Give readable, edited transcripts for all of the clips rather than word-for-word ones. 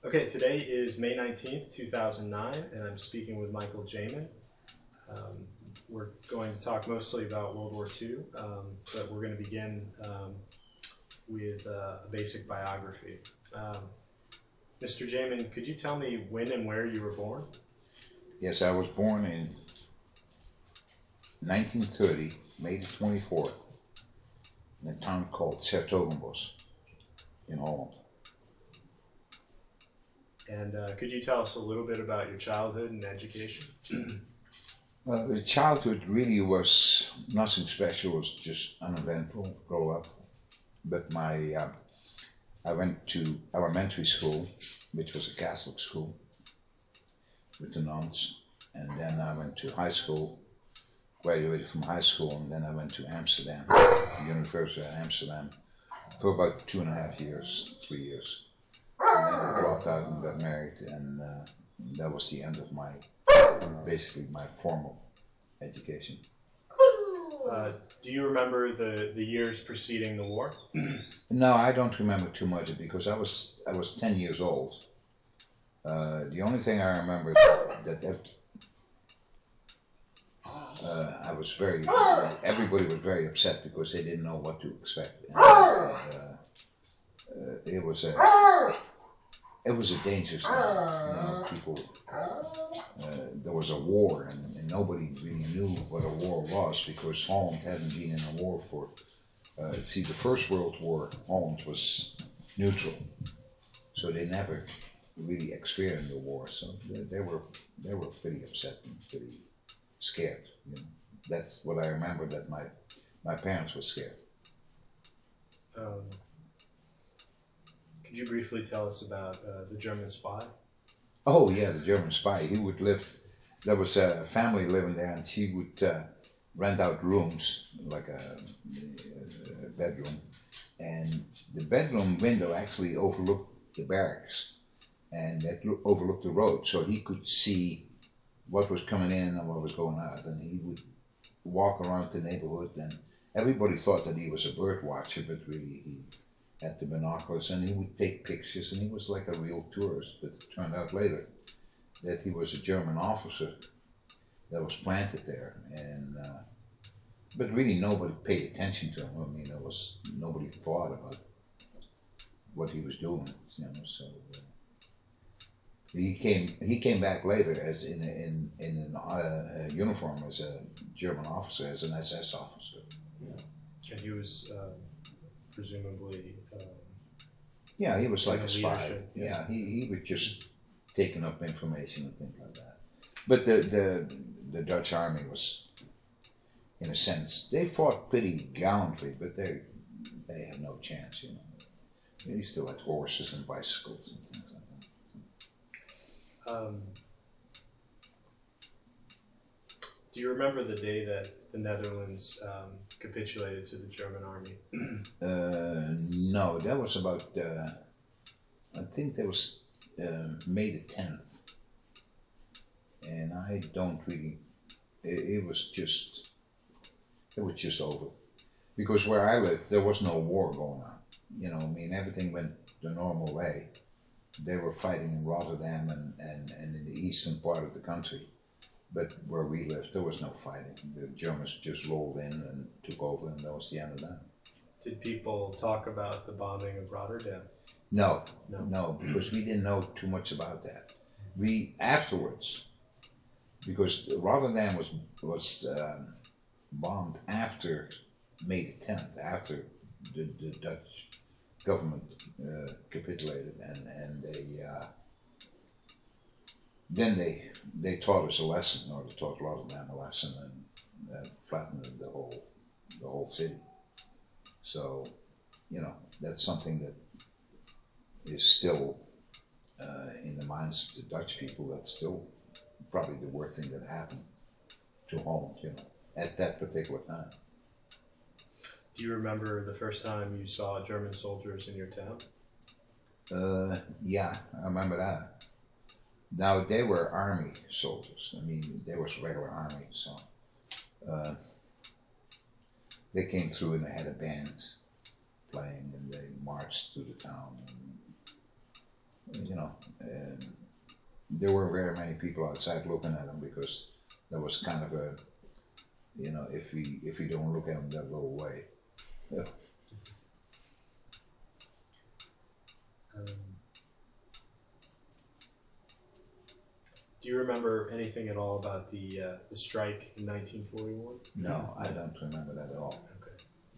Okay, today is May 19th, 2009, and I'm speaking with Michael Jamin. We're going to talk mostly about World War II, but we're going to begin with a basic biography. Mr. Jamin, could you tell me when and where you were born? Yes, I was born in 1930, May the 24th, in a town called 's-Hertogenbosch in Holland. And could you tell us a little bit about your childhood and education? The childhood really was nothing special, it was just uneventful, grow up. But I went to elementary school, which was a Catholic school, with the nuns. And then I went to high school, graduated from high school, and then I went to Amsterdam, the University of Amsterdam, for about 2.5 years, 3 years. And then I dropped out and got married, and that was the end of basically my formal education. Do you remember the years preceding the war? No, I don't remember too much because I was 10 years old. The only thing I remember that I was everybody was very upset because they didn't know what to expect. And, it was a dangerous time. People, there was a war, and nobody really knew what a war was because Holland hadn't been in a war for. The First World War, Holland was neutral, so they never really experienced the war. So they were pretty upset and pretty scared. That's what I remember. That my parents were scared. Could you briefly tell us about the German spy? Oh yeah, the German spy. He would live. There was a family living there, and she would rent out rooms, like a bedroom, and the bedroom window actually overlooked the barracks, and that overlooked the road, so he could see what was coming in and what was going out, and he would walk around the neighborhood, and everybody thought that he was a bird watcher, but really he had the binoculars, and he would take pictures, and he was like a real tourist. But it turned out later that he was a German officer that was planted there, and but really nobody paid attention to him. I mean, nobody thought about what he was doing, So he came back later as in a uniform as a German officer, as an SS officer. Yeah. And he was presumably. Yeah, he was like a spy. Yeah, he would just taking up information and things like that. But the Dutch army was, in a sense, they fought pretty gallantly, but they had no chance. They still had horses and bicycles and things like that. Do you remember the day that the Netherlands capitulated to the German army? No, that was about, I think that was May the 10th. And I don't really, it was just over. Because where I lived, there was no war going on. I mean, everything went the normal way. They were fighting in Rotterdam and in the eastern part of the country. But where we lived, there was no fighting. The Germans just rolled in and took over, and that was the end of that. Did people talk about the bombing of Rotterdam? No, because we didn't know too much about that. We afterwards, because Rotterdam was bombed after May the 10th, after the Dutch government capitulated, and they taught us a lesson, or they taught Rotterdam a lesson, and flattened the whole city. So, that's something that is still in the minds of the Dutch people. That's still probably the worst thing that happened to Holland, at that particular time. Do you remember the first time you saw German soldiers in your town? Yeah, I remember that. Now, they were army soldiers. I mean, they were regular army, so they came through and they had a band playing, and they marched through the town. you know, there weren't very many people outside looking at them because there was kind of a, you know, if we don't look at them, they'll go away. Yeah. Do you remember anything at all about the strike in 1941? No, I don't remember that at all. Okay.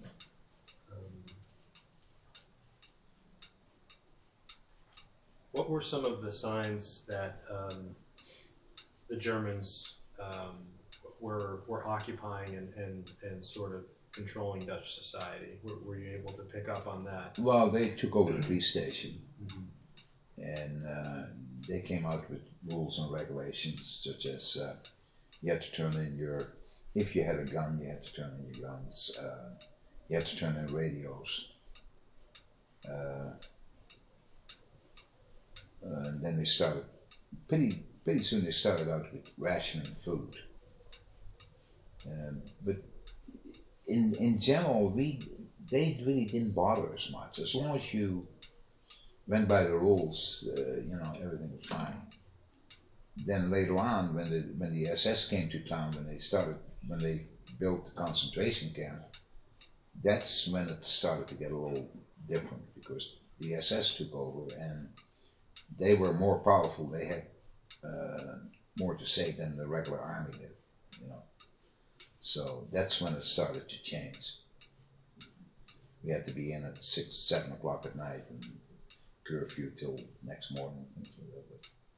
What were some of the signs that the Germans were occupying and sort of controlling Dutch society? Were you able to pick up on that? Well, they took over the police station, and they came out with rules and regulations such as you had to turn in your, if you had a gun, you had to turn in your guns. You had to turn in radios. And then they started, pretty soon they started out with rationing food. But in general, they really didn't bother us much. As long as you went by the rules, you know, everything was fine. Then later on, when the SS came to town, when they built the concentration camp, that's when it started to get a little different because the SS took over and they were more powerful. They had more to say than the regular army did, you know. So that's when it started to change. We had to be in at 6, 7 o'clock at night and curfew till next morning. Things like that.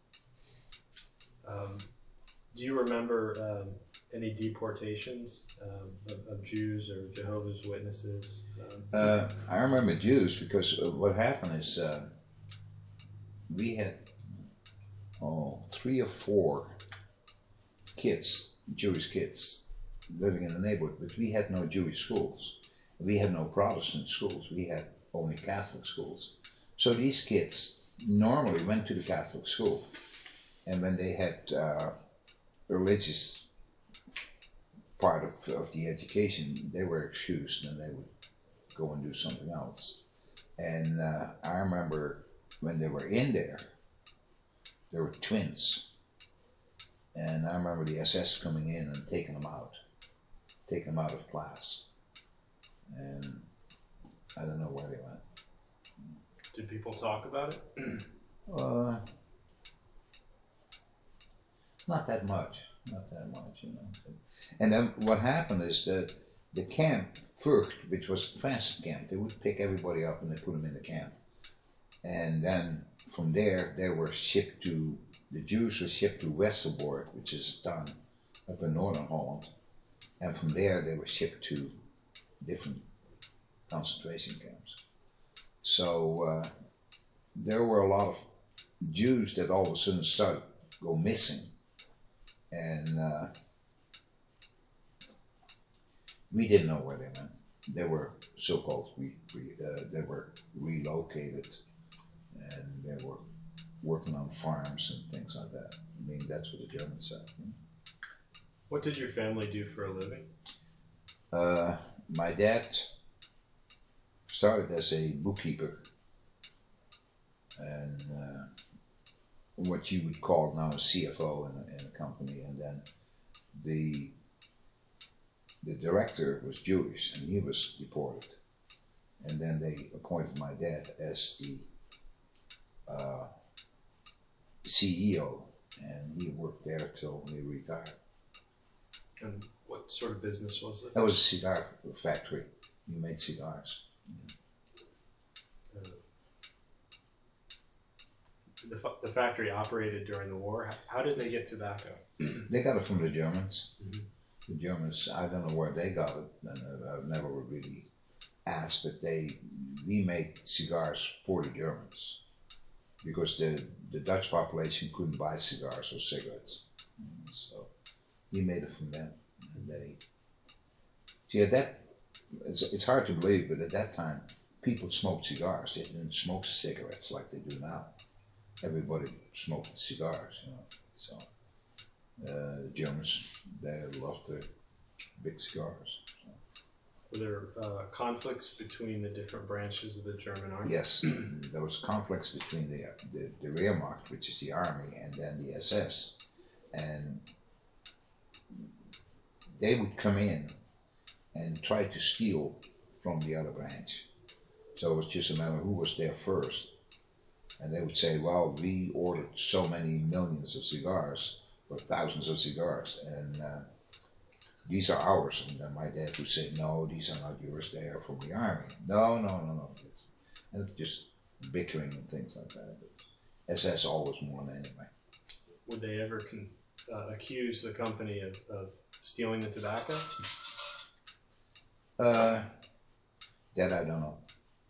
Do you remember any deportations of Jews or Jehovah's Witnesses? I remember Jews because what happened is we had 3 or 4 kids, Jewish kids, living in the neighborhood, but we had no Jewish schools. We had no Protestant schools. We had only Catholic schools. So these kids normally went to the Catholic school, and when they had religious part of the education, they were excused and they would go and do something else. And I remember when they were in there were twins. And I remember the SS coming in and taking them out of class. And I don't know where they went. Did people talk about it? Not that much, you know. And then what happened is that the camp Vught, which was a transit camp, they would pick everybody up and they put them in the camp. And then from there, the Jews were shipped to Westerbork, which is a town up in northern Holland. And from there, they were shipped to different concentration camps. So there were a lot of Jews that all of a sudden started to go missing. And we didn't know where they went. They were so-called, they were relocated, and they were working on farms and things like that. I mean, that's what the Germans said. What did your family do for a living? My dad started as a bookkeeper, and what you would call now a CFO in a company, and then the director was Jewish and he was deported, and then they appointed my dad as the CEO, and he worked there till he retired. And what sort of business was this? That was a cigar factory. He made cigars. The factory operated during the war. How did they get tobacco? They got it from the Germans. The Germans, I don't know where they got it, and I've never really asked, but we made cigars for the Germans because the Dutch population couldn't buy cigars or cigarettes. So we made it from them. And it's hard to believe, but at that time, people smoked cigars. They didn't smoke cigarettes like they do now. Everybody smoked cigars, you know. So the Germans, they loved the big cigars. So. Were there conflicts between the different branches of the German army? Yes, there was conflicts between the Wehrmacht, which is the army, and then the SS, and they would come in and try to steal from the other branch. So it was just a matter of who was there first. And they would say, well, we ordered so many millions of cigars, or thousands of cigars, and these are ours. And then my dad would say, no, these are not yours, they are from the army. No. And it's just bickering and things like that. But SS always won anyway. Would they ever accuse the company of stealing the tobacco? That I don't know.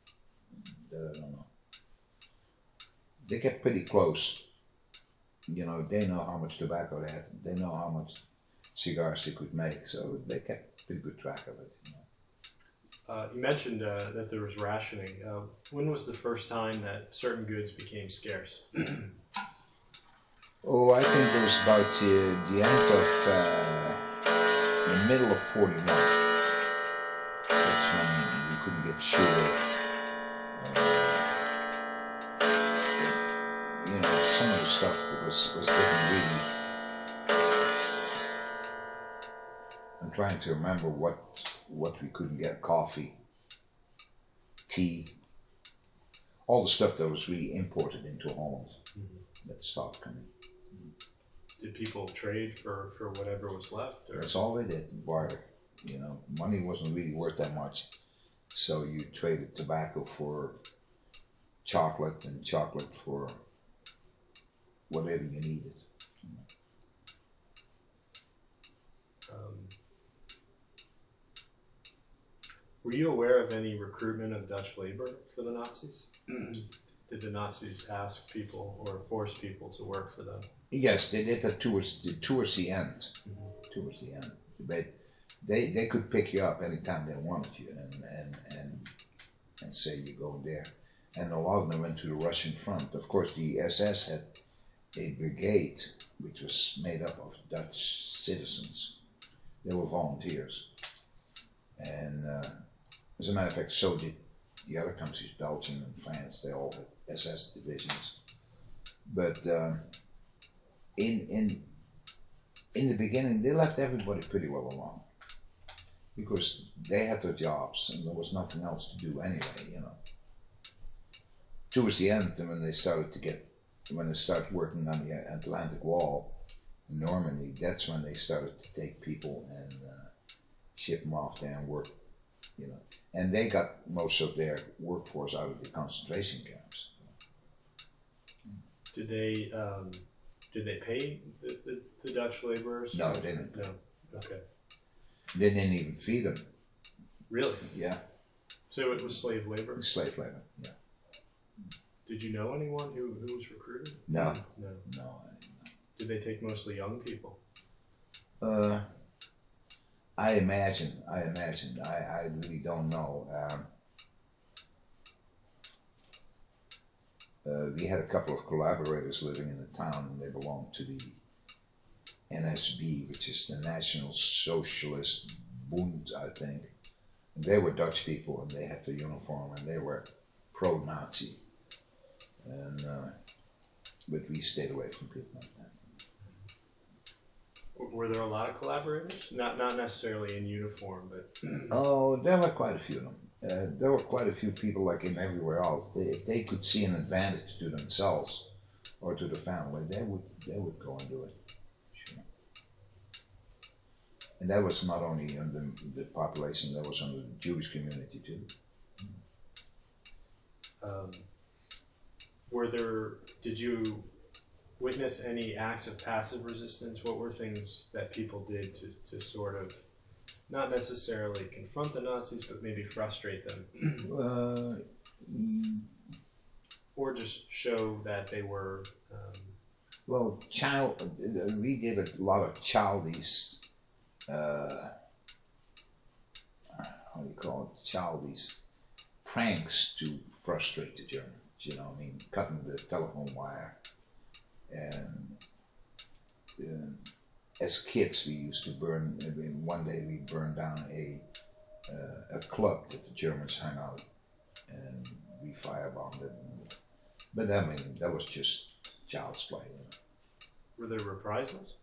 They get pretty close. You know, they know how much tobacco they had. They know how much cigars they could make. So they kept pretty good track of it. You know. You mentioned that there was rationing. When was the first time that certain goods became scarce? Oh, I think it was about the end of the middle of '41. That's when we couldn't get sugar. You know, some of the stuff that was getting really. I'm trying to remember what we couldn't get: coffee, tea, all the stuff that was really imported into Holland. That stopped coming. Did people trade for whatever was left? Or? That's all they did, barter. You know, money wasn't really worth that much, so you traded tobacco for chocolate and chocolate for whatever you needed. Were you aware of any recruitment of Dutch labor for the Nazis? Did the Nazis ask people or force people to work for them? Yes, they did that towards the end. Towards the end, but they could pick you up anytime they wanted you and say you go there. And a lot of them went to the Russian front. Of course, the SS had a brigade which was made up of Dutch citizens. They were volunteers, and as a matter of fact, so did the other countries, Belgium and France. They all had SS divisions. But in the beginning, they left everybody pretty well alone because they had their jobs and there was nothing else to do anyway. You know. Towards the end, when they started working on the Atlantic Wall in Normandy, that's when they started to take people and ship them off there and work, you know. And they got most of their workforce out of the concentration camps. Did they pay the Dutch laborers? No, they didn't. No. Okay. They didn't even feed them. Really? Yeah. So it was slave labor? Slave labor, yeah. Did you know anyone who was recruited? No. No. No. Did they take mostly young people? I imagine. I really don't know. We had a couple of collaborators living in the town, and they belonged to the NSB, which is the National Socialist Bund, I think. And they were Dutch people, and they had the uniform, and they were pro-Nazi. And but we stayed away from people like that. Were there a lot of collaborators? Not necessarily in uniform, but Oh, there were quite a few of them. There were quite a few people like in everywhere else. If they could see an advantage to themselves or to the family, they would go and do it. Sure. And that was not only in the population, that was in the Jewish community too. Did you witness any acts of passive resistance? What were things that people did to sort of, not necessarily confront the Nazis, but maybe frustrate them? Or just show that they were... Well, we did a lot of childish, how do you call it, childish pranks to frustrate the Germans. You know, I mean, cutting the telephone wire. And as kids, we used to burn. One day we burned down a a club that the Germans hung out, and we firebombed it. But I mean, that was just child's play. You know? Were there reprisals?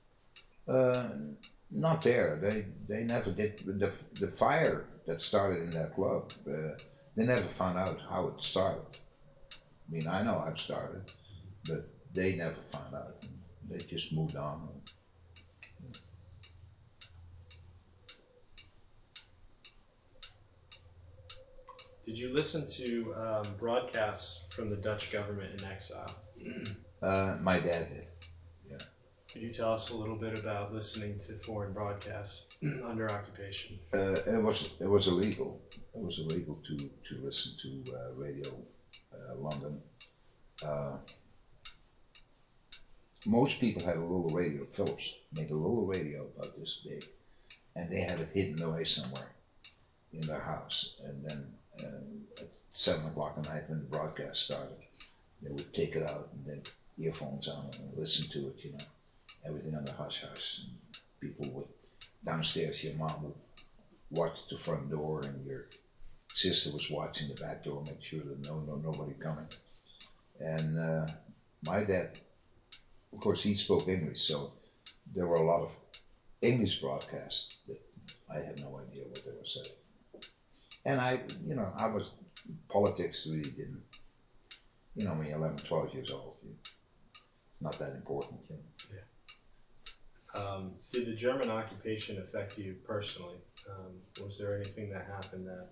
Not there. They never did. The fire that started in that club, they never found out how it started. I mean, I know how it started, but they never found out. They just moved on. Did you listen to broadcasts from the Dutch government in exile? My dad did. Yeah. Could you tell us a little bit about listening to foreign broadcasts under occupation? It was illegal. It was illegal to listen to Radio London. Most people had a little radio. Philips made a little radio about this big, and they had it hidden away somewhere in their house. And then at 7 o'clock at night, when the broadcast started, they would take it out and then earphones on and listen to it. You know, everything under hush hush. And people would downstairs. Your mom would watch the front door, and your sister was watching the back door, make sure that nobody coming. And my dad, of course, he spoke English, so there were a lot of English broadcasts that I had no idea what they were saying. And I was, politics really didn't, when you're 11, 12 years old, it's not that important. You know? Yeah. Did the German occupation affect you personally? Was there anything that happened that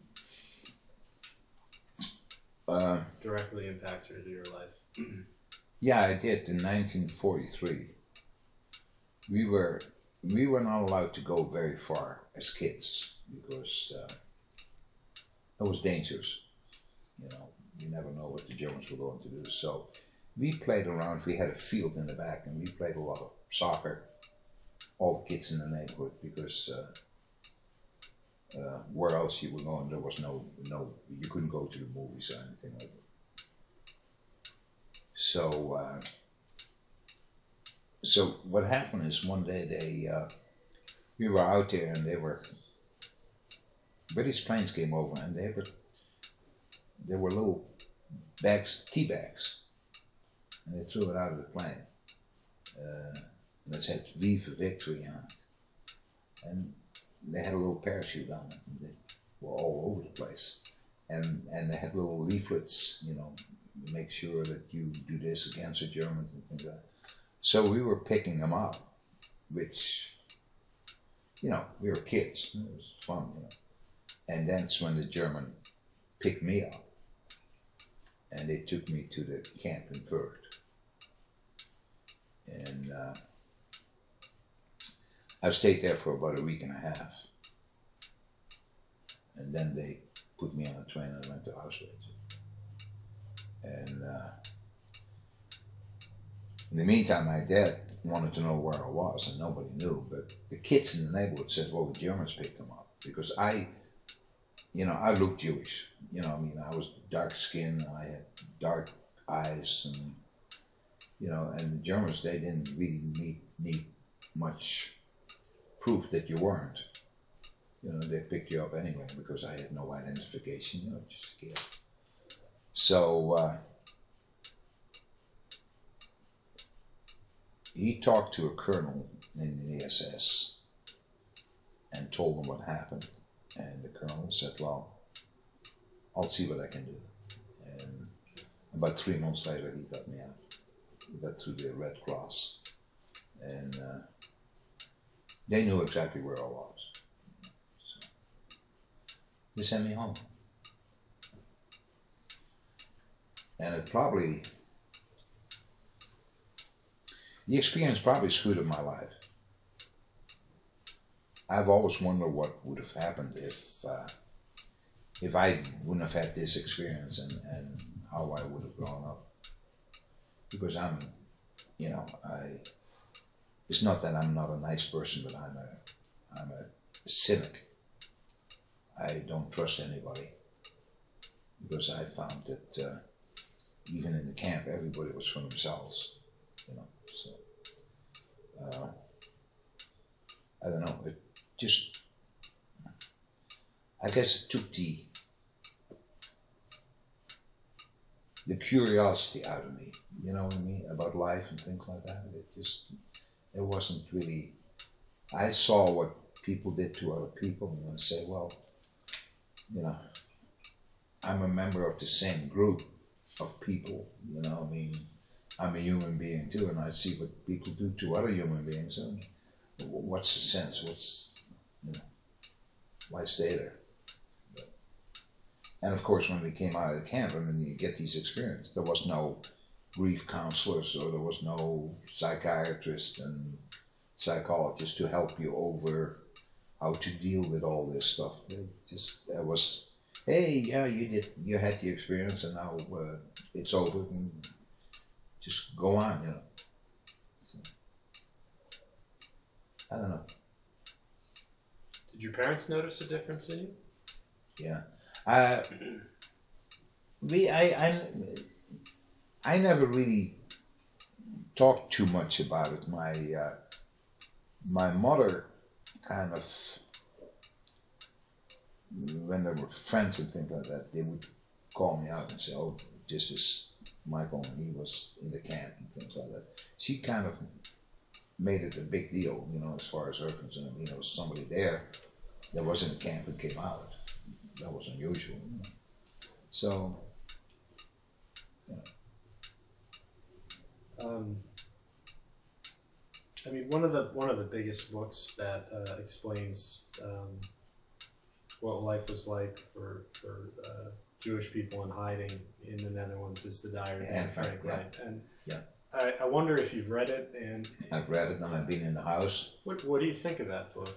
directly impacted your life? Yeah, I did. In 1943, we were not allowed to go very far as kids because it was dangerous. You never know what the Germans were going to do. So we played around. We had a field in the back, and we played a lot of soccer. All the kids in the neighborhood, because where else you were going, there was no, you couldn't go to the movies or anything like that. So what happened is one day we were out there, and British planes came over, and there were little bags, tea bags, and they threw it out of the plane. And it said V for Victory on it. And they had a little parachute on it. And they were all over the place. And they had little leaflets, make sure that you do this against the Germans and things like that. So we were picking them up, which, we were kids. It was fun, And that's when the German picked me up. And they took me to the camp in Vught. And I stayed there for about a week and a half. And then they put me on a train and went to Auschwitz. And in the meantime, my dad wanted to know where I was, and nobody knew. But the kids in the neighborhood said, well, the Germans picked him up. Because I looked Jewish. I was dark skinned, and I had dark eyes, and, and the Germans, they didn't really need much proof that you weren't. They picked you up anyway because I had no identification, just a kid. So he talked to a colonel in the SS and told him what happened. And the colonel said, well, I'll see what I can do. And about 3 months later, he got me out. We got through the Red Cross. And they knew exactly where I was. So they sent me home. And the experience probably screwed up my life. I've always wondered what would have happened if I wouldn't have had this experience and how I would have grown up. Because it's not that I'm not a nice person, but I'm a cynic. I don't trust anybody. Because I found that even in the camp, everybody was for themselves, so I don't know, I guess it took the curiosity out of me, you know what I mean, about life and things like that. It wasn't really, I saw what people did to other people, and I say, well, you know, I'm a member of the same group of people, you know, I mean, I'm a human being too, and I see what people do to other human beings, and what's the sense, you know, why stay there? And of course, when we came out of the camp, I mean, you get these experiences. There was no grief counselors, or there was no psychiatrist and psychologist to help you over how to deal with all this stuff. It was, hey, yeah, you had the experience, and now it's over, and just go on, you know. So, I don't know. Did your parents notice a difference in you? Yeah. I never really talked too much about it. My mother kind of, when there were friends and things like that, they would call me out and say, "Oh, this is Michael, and he was in the camp," and things like that. She kind of made it a big deal, you know, as far as her concerned. You know, somebody there that was in the camp and came out. That was unusual. You know? So, yeah. I mean, one of the biggest books that explains what life was like for Jewish people in hiding in the Netherlands is The Diary of Anne Frank, yeah. right? And Yeah. I wonder if you've read it, and I've read it, and I've been in the house. what do you think of that book?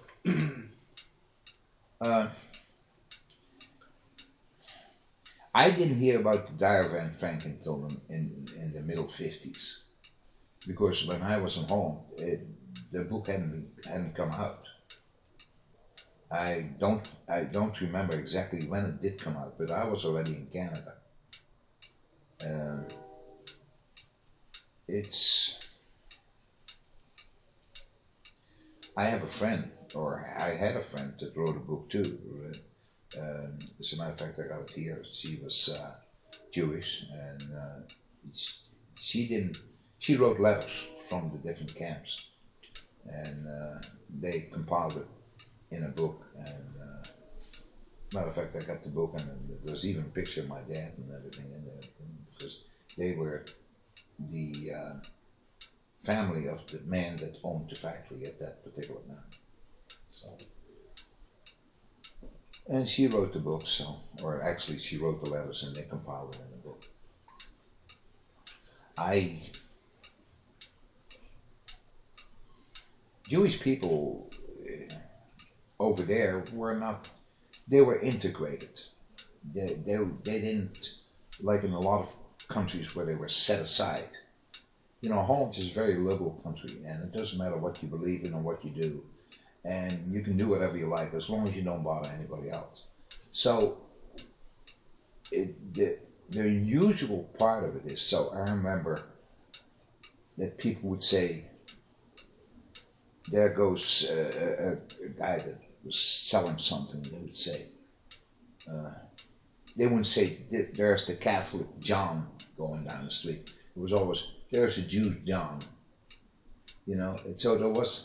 I didn't hear about The Diary of Anne Frank until in the middle 50s, because when I was in Holland, the book hadn't come out. I don't remember exactly when it did come out, but I was already in Canada. I have a friend, or I had a friend that wrote a book too. As a matter of fact, I got it here. She was Jewish, and she wrote letters from the different camps, and they compiled it in a book. And matter of fact, I got the book, and there's even a picture of my dad and everything in there, because they were the family of the man that owned the factory at that particular time. So, and she wrote the book, or actually she wrote the letters and they compiled it in the book. Jewish people over there they were integrated. They didn't, like in a lot of countries where they were set aside. You know, Holland is a very liberal country, and it doesn't matter what you believe in or what you do, and you can do whatever you like as long as you don't bother anybody else. So the unusual part of it is, so I remember that people would say, there goes a guy that was selling something, they would say, they wouldn't say, there's the Catholic John going down the street. It was always, there's a Jew John, you know. And so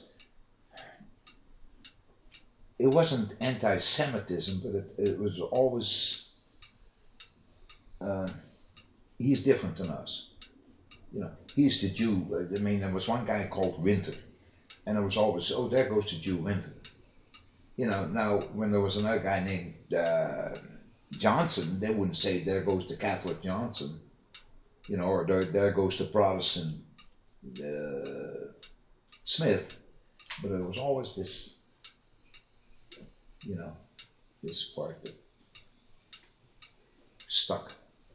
it wasn't anti-Semitism, but it was always, he's different than us, you know. He's the Jew. I mean, there was one guy called Winter, and it was always, oh, there goes the Jew Winter. You know, now when there was another guy named Johnson, they wouldn't say, there goes the Catholic Johnson. You know, or there goes the Protestant Smith, but it was always this, you know, this part that stuck.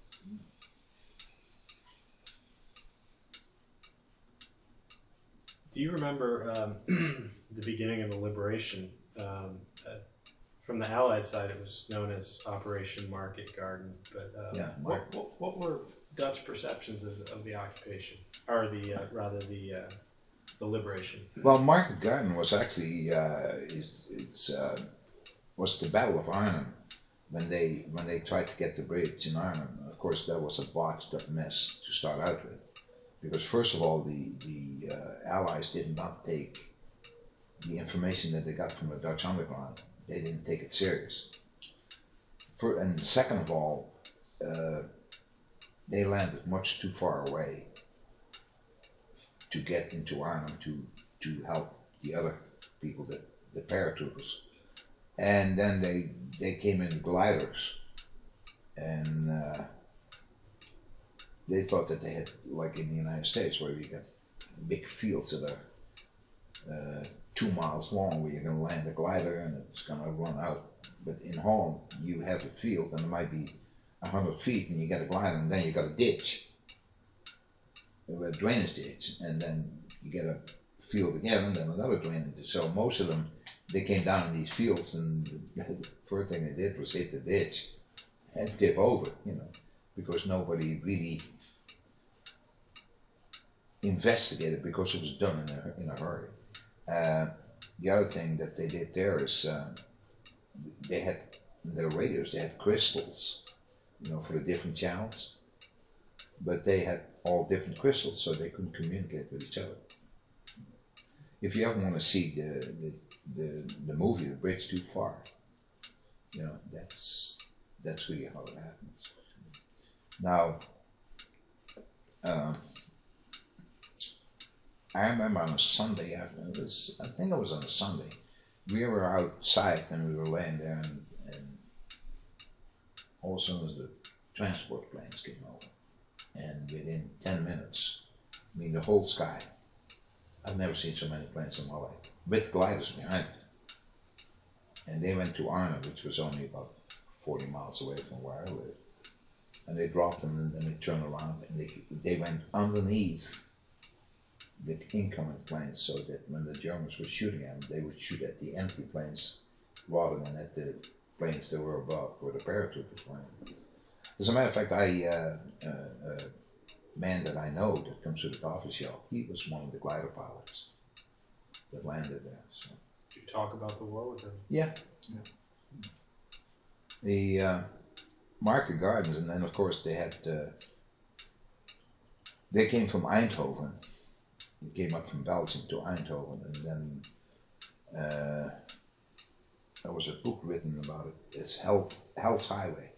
Do you remember the beginning of the liberation? From the Allied side, it was known as Operation Market Garden. But yeah, what were Dutch perceptions of the occupation, or the liberation? Well, Market Garden was actually was the Battle of Arnhem, when they tried to get the bridge in Arnhem. Of course, that was a botched up mess to start out with, because first of all, the Allies did not take the information that they got from the Dutch underground. They didn't take it serious. And second of all, they landed much too far away to get into Arnhem to help the other people, the paratroopers. And then they came in gliders, and they thought that they had, like in the United States, where you got big fields that are 2 miles long, where you're going to land a glider and it's going to run out. But in Holland, you have a field and it might be 100 feet, and you get a glider, and then you got a ditch, a drainage ditch, and then you get a field again, and then another drainage ditch. So most of them, they came down in these fields, and the first thing they did was hit the ditch and tip over, because nobody really investigated, because it was done in a hurry. The other thing that they did there is they had their radios, they had crystals, for the different channels, but they had all different crystals, so they couldn't communicate with each other. If you ever want to see the movie, The Bridge Too Far, that's really how it happens. Now, I remember on a Sunday afternoon, I think it was on a Sunday, we were outside and we were laying there, and all of a sudden the transport planes came over, and within 10 minutes, the whole sky, I've never seen so many planes in my life, with gliders behind it. And they went to Arnhem, which was only about 40 miles away from where I live. And they dropped them, and then they turned around, and they went underneath the incoming planes, so that when the Germans were shooting at them, they would shoot at the empty planes rather than at the planes that were above, where the paratroopers were. As a matter of fact, a man that I know that comes to the coffee shop, he was one of the glider pilots that landed there. So. Did you talk about the war with him? Yeah. The Market Gardens, and then of course they had, they came from Eindhoven. They came up from Belgium to Eindhoven, and then there was a book written about it. It's Hell's Highway.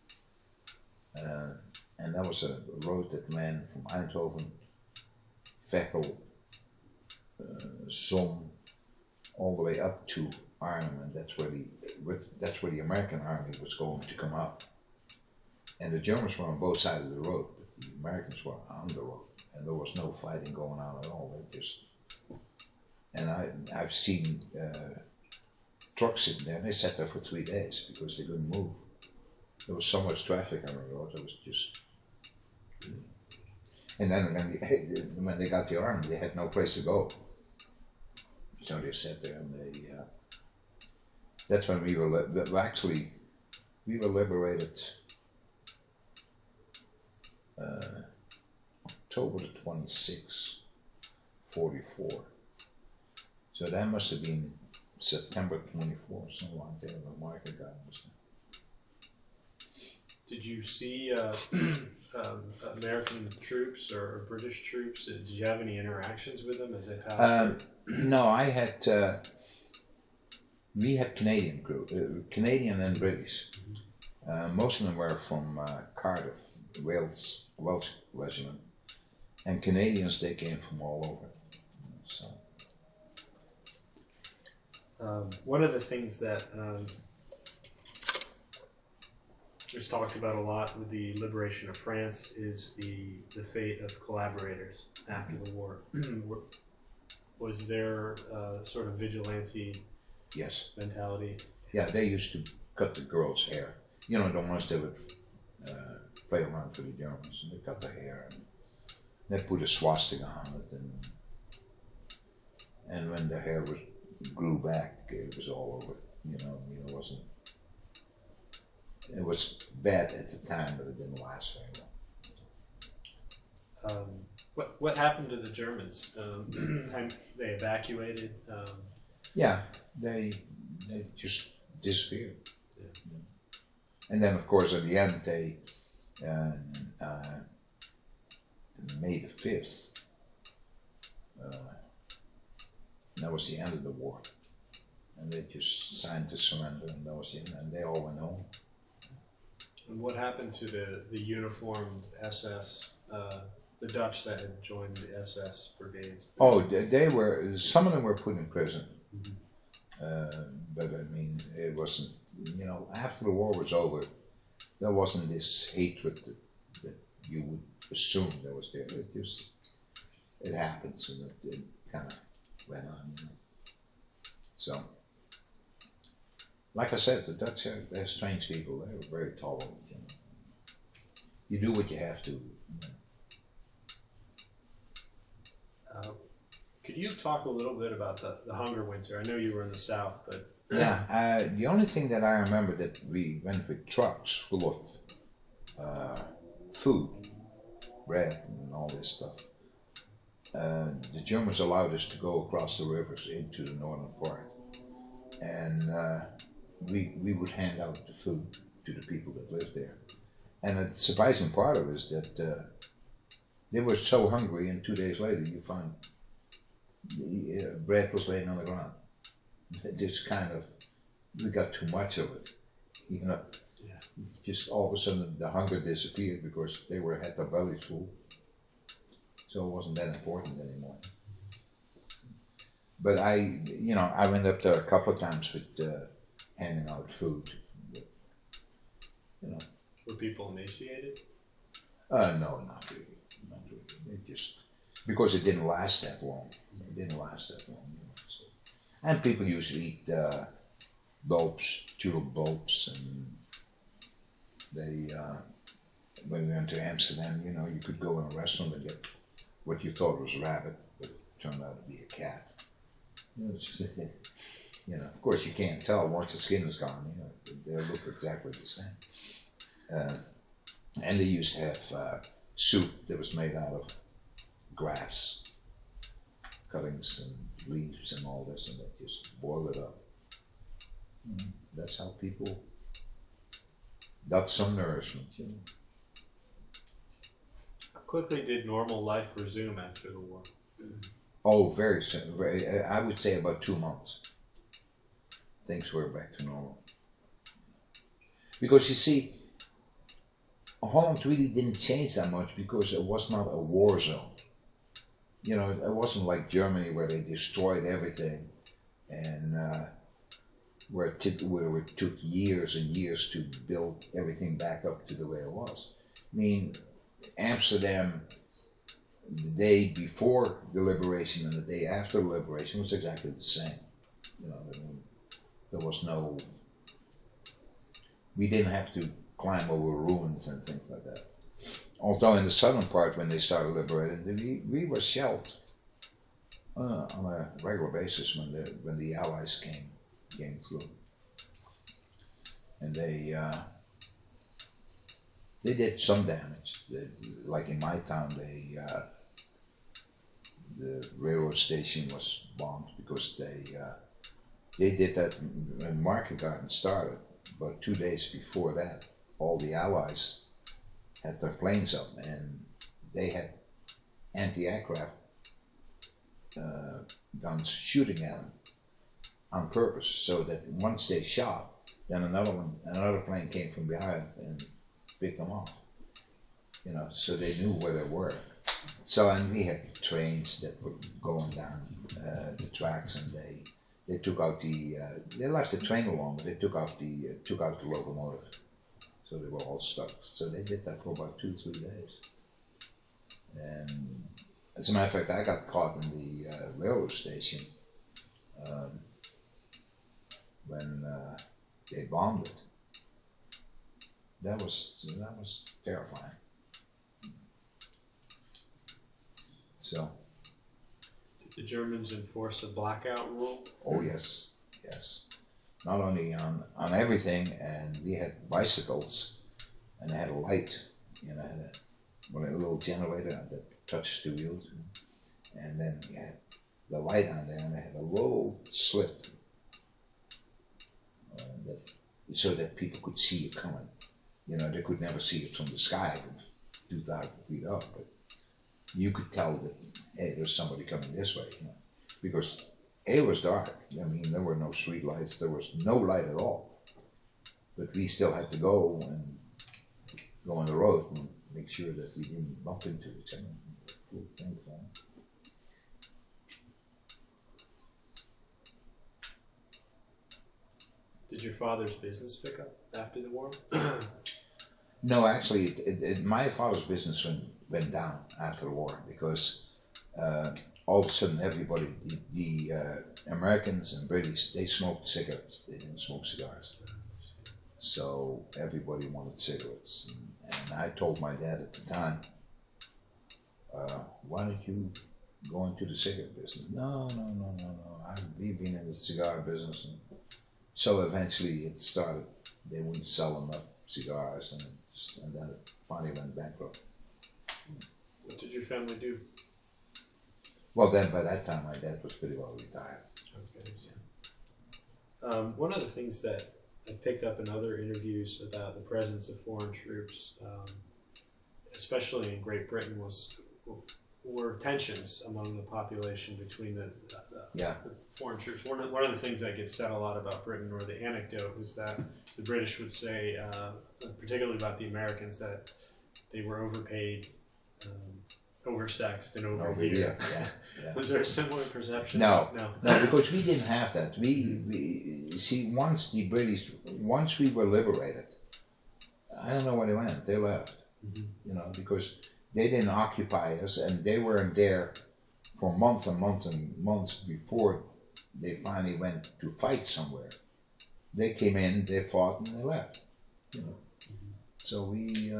And that was a road that ran from Eindhoven, Veghel, Somme, all the way up to Arnhem, and that's where the American army was going to come up. And the Germans were on both sides of the road, but the Americans were on the road, and there was no fighting going on at all. They just, and I've seen trucks sitting there, and they sat there for 3 days because they couldn't move. There was so much traffic on the road, it was just. And then when they got the army, they had no place to go. So they sat there, and that's when we were liberated October the 26th, 44. So that must have been September 24th, something like that, when Market Garden was there. Did you see American troops or British troops? Did you have any interactions with them as they passed through? No, we had Canadian Canadian and British. Most of them were from Cardiff, Welsh regiment, and Canadians, they came from all over. So. One of the things that is talked about a lot with the liberation of France is the fate of collaborators after the war. Was there sort of vigilante Yes. mentality? Yeah, they used to cut the girls' hair. The ones that would play around with the Germans, and they cut their hair, and they put a swastika on it, and when the hair grew back, it was all over. It wasn't. It was bad at the time, but it didn't last very long. What happened to the Germans? They evacuated. Yeah, they just disappeared. Yeah. And then, of course, at the end, they May the 5th. That was the end of the war, and they just signed the surrender, and that was it. And they all went home. And what happened to the uniformed SS, the Dutch that had joined the SS brigades? Oh, they were. Some of them were put in prison, Mm-hmm. but I mean, it wasn't. You know, after the war was over, there wasn't this hatred that you would assume there was there. It happens, and it kind of went on. You know. So, like I said, the Dutch they're strange people. They're very tolerant. You know, you do what you have to. You know. Could you talk a little bit about the hunger winter? I know you were in the South, but Yeah, the only thing that I remember that we went with trucks full of food, bread, and all this stuff. The Germans allowed us to go across the rivers into the northern part, and we would hand out the food to the people that lived there. And the surprising part of it is that they were so hungry, and 2 days later you found the bread was laying on the ground. Just kind of, we got too much of it, you know. yeah. Just all of a sudden the hunger disappeared because they had their bellies full. So it wasn't that important anymore. But I went up there a couple of times with handing out food. But, you know. Were people emaciated? No, not really. Not really. It just, because it didn't last that long. It didn't last that long. You know, so. And people used to eat bulbs, tulip bulbs, and they, when we went to Amsterdam, you know, you could go in a restaurant and get what you thought was a rabbit, but it turned out to be a cat. You know, you know, of course you can't tell once the skin is gone. You know, they look exactly the same. And they used to have soup that was made out of grass cuttings and leaves and all this, and they just boil it up. That's how people got some nourishment, you know. How quickly did normal life resume after the war? Oh, very soon. I would say about 2 months. Things were back to normal. Because you see, Holland really didn't change that much because it was not a war zone. You know, it wasn't like Germany where they destroyed everything and where it took years and years to build everything back up to the way it was. I mean, Amsterdam, the day before the liberation and the day after the liberation was exactly the same. You know, I mean, there was no, we didn't have to climb over ruins and things like that. Although in the southern part, when they started liberating, we were shelled on a regular basis when the Allies came through, and they did some damage. Like in my town, the railroad station was bombed because they did that when Market Garden started. But 2 days before that, all the Allies had their planes up, and they had anti-aircraft guns shooting at them on purpose, so that once they shot, then another plane came from behind and picked them off. You know, so they knew where they were. So, and we had trains that were going down the tracks, and they took out they left the train alone, but they took out the locomotive. So they were all stuck. So they did that for about 2-3 days. And as a matter of fact, I got caught in the railroad station when they bombed it. That was terrifying. So. Did the Germans enforce a blackout rule? Oh yes, yes. Not only on everything, and we had bicycles, and it had a light, you know, had a little generator that touches the wheels, and then you had the light on there, and it had a little slit that so that people could see it coming. You know, they could never see it from the sky from 2,000 feet up, but you could tell that, hey, there's somebody coming this way, you know, because it was dark. I mean, there were no street lights, there was no light at all. But we still had to go on the road and make sure that we didn't bump into each other. Did your father's business pick up after the war? No, actually, my father's business went down after the war because all of a sudden everybody, the Americans and British, they smoked cigarettes. They didn't smoke cigars. So everybody wanted cigarettes. And I told my dad at the time, why don't you go into the cigarette business? No. We've been in the cigar business. And so eventually it started. They wouldn't sell enough cigars, and then it finally went bankrupt. What did your family do? Well, then by that time my dad was pretty well retired. Okay, so. One of the things that I picked up in other interviews about the presence of foreign troops, especially in Great Britain, were tensions among the population between the foreign troops. One of the things that gets said a lot about Britain, or the anecdote, was that the British would say, particularly about the Americans, that they were overpaid, oversexed, and overgeared. Yeah. Was there a similar perception? No, because we didn't have that. We see, once we were liberated, I don't know where they went. They left, you know, because they didn't occupy us, and they weren't there for months and months and months before they finally went to fight somewhere. They came in, they fought, and they left. You know, so we.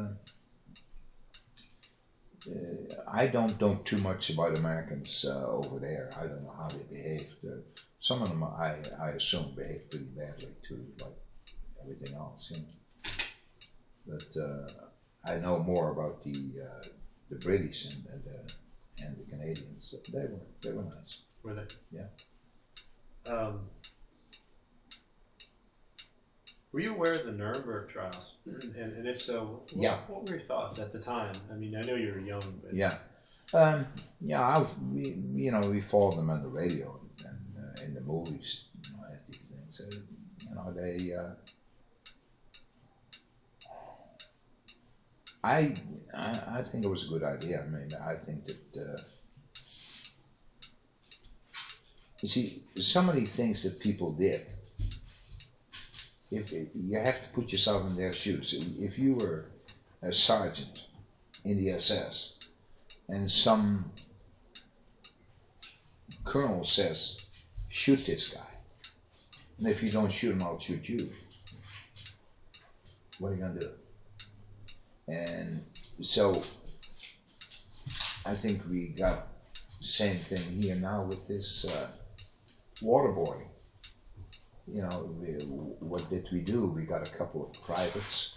I don't know too much about Americans over there. I don't know how they behaved. Some of them, I assume, behaved pretty badly too, like everything else. You know. But I know more about the British and the Canadians. They were nice. Were they? Yeah. Were you aware of the Nuremberg trials? And if so, what were your thoughts at the time? I mean, I know you were young, but we followed them on the radio and in the movies. You know, these things. You know, they. I think it was a good idea. I mean, I think that you see, some of these things that people did. If you have to put yourself in their shoes. If you were a sergeant in the SS and some colonel says, shoot this guy, and if you don't shoot him, I'll shoot you, what are you going to do? And so I think we got the same thing here now with this waterboarding. You know, what did we do? We got a couple of privates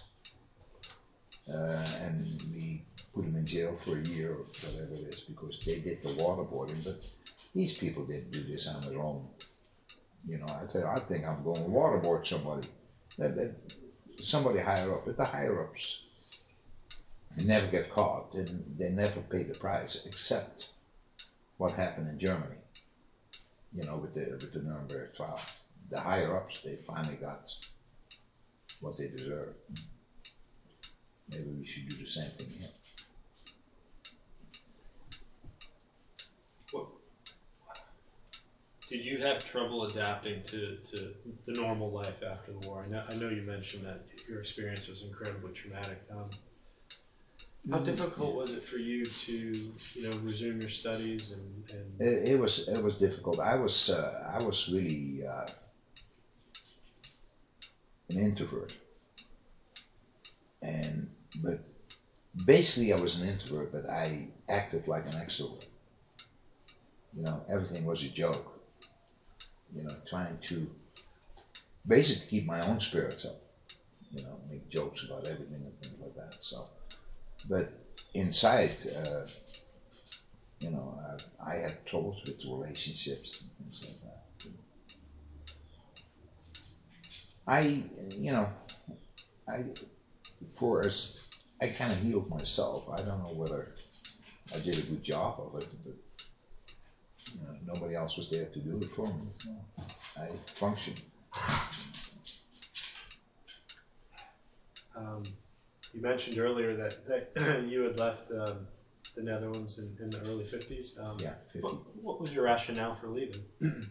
and we put them in jail for a year or whatever it is because they did the waterboarding, but these people didn't do this on their own. You know, I think I'm going to waterboard somebody. Somebody higher up, but the higher ups, they never get caught, and they never pay the price, except what happened in Germany, you know, with the Nuremberg trials. The higher ups, they finally got what they deserve. Maybe we should do the same thing here. Well, did you have trouble adapting to the normal life after the war? I know you mentioned that your experience was incredibly traumatic. How difficult was it for you to, resume your studies and? It was difficult. I was really an introvert, but basically I was an introvert, but I acted like an extrovert. You know, everything was a joke. You know, trying to basically keep my own spirits up. You know, make jokes about everything and things like that. So, but inside, I had troubles with relationships and things like that. I, you know, I, for as I kind of healed myself. I don't know whether I did a good job of it, but nobody else was there to do it for me. So I functioned. You mentioned earlier that you had left the Netherlands in the early 50s. Yeah, 50. What was your rationale for leaving?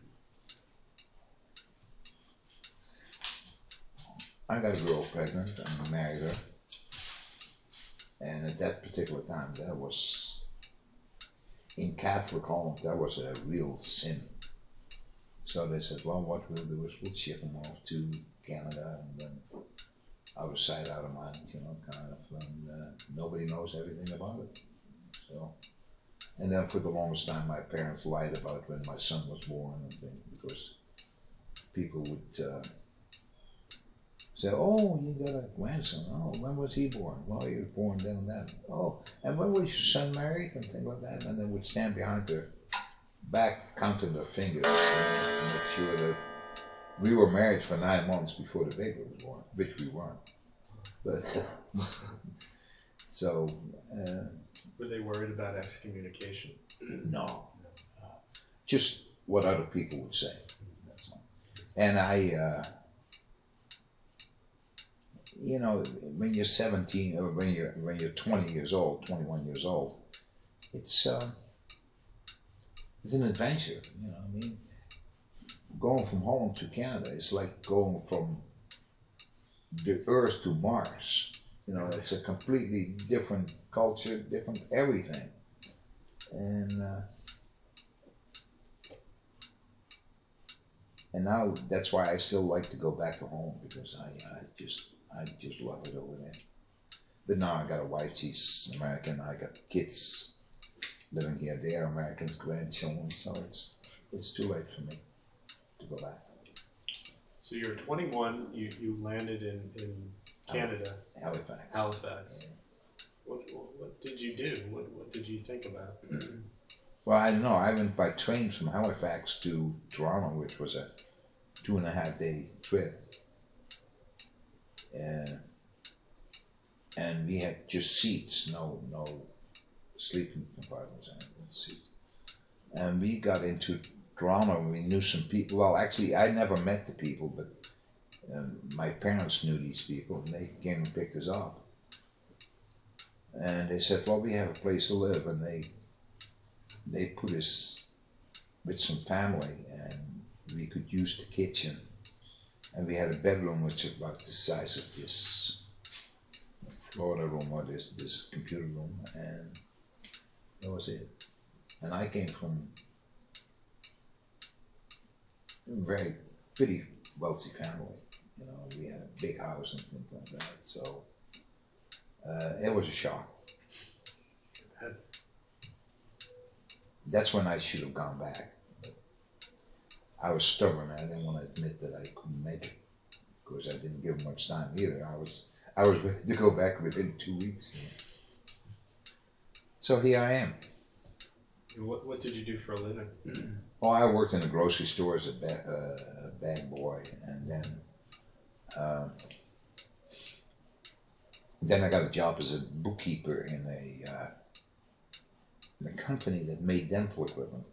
I got a girl pregnant and married her. And at that particular time, that was, in Catholic Holland, that was a real sin. So they said, well, what we'll do is we'll ship them off to Canada, and then out of sight, out of mind, kind of, and nobody knows everything about it. So, and then for the longest time, my parents lied about when my son was born and things, because people would say, oh, you got a grandson. Oh, when was he born? Well, he was born then and then. Oh, and when was your son married? And things like that. And they would stand behind their back, counting their fingers to make sure that we were married for 9 months before the baby was born, which we weren't. But so. Were they worried about excommunication? No. Just what other people would say. That's all. And I. When you're 17 or when you're 20 years old, 21 years old, it's an adventure. I mean, going from Holland to Canada is like going from the Earth to Mars. It's a completely different culture, different everything, and now that's why I still like to go back to home, because I just love it over there. But now I got a wife, she's American. I got kids living here. They are Americans, grandchildren. So it's too late for me to go back. So you were 21. You landed in Canada. Halifax. Yeah. What did you do? What did you think about? Well, I don't know. I went by train from Halifax to Toronto, which was a 2.5 day trip. And we had just seats, no sleeping compartments, seats. And we got into Toronto, and we knew some people. Well, actually, I never met the people, but my parents knew these people, and they came and picked us up. And they said, well, we have a place to live, and they put us with some family, and we could use the kitchen. And we had a bedroom which was about the size of this Florida room, or this computer room, and that was it. And I came from a very pretty wealthy family. We had a big house and things like that. So it was a shock. That's when I should have gone back. But I was stubborn. I didn't want to admit that I couldn't make it, because I didn't give much time either. I was ready to go back within 2 weeks. So here I am. What did you do for a living? Oh, I worked in a grocery store as a bag boy, and then I got a job as a bookkeeper in a company that made dental equipment.